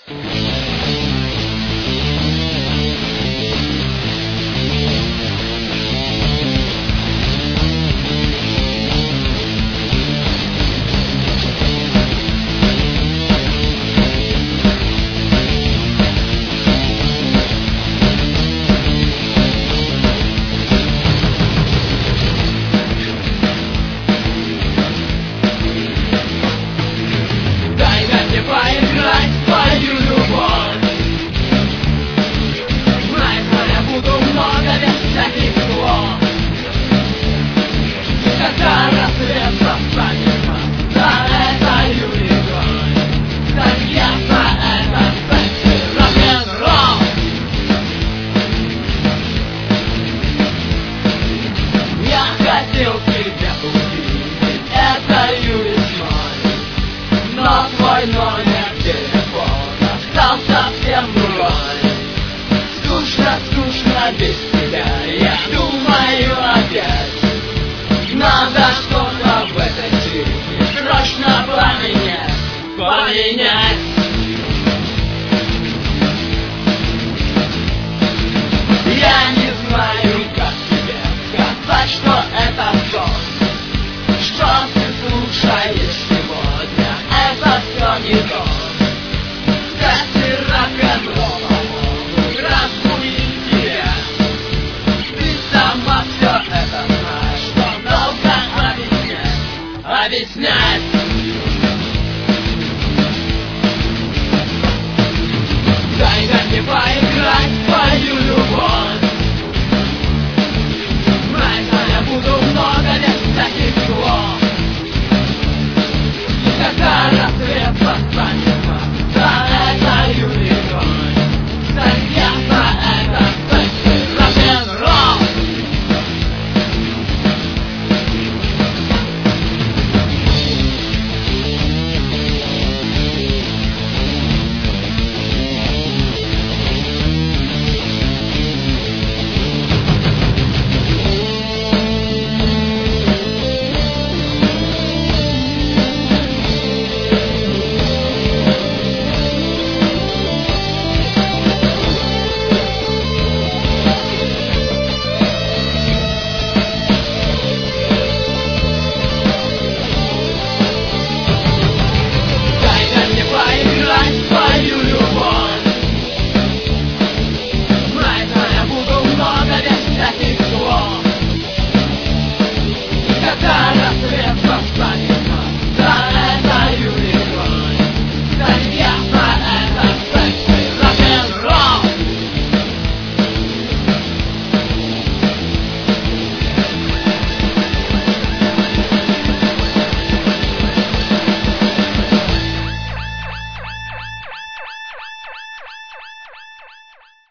Поиграть в твою любовь. Знай, что я буду много без всяких слов. Когда рассвет застанет нас за этою рекой, так ясно это секси рок-н-ролл. Я хотел тебя увидеть этою весной, но твой номер телефона стал совсем другой. Скучно, скучно без тебя, я думаю опять. Надо что-то в этой жизни срочно поменять.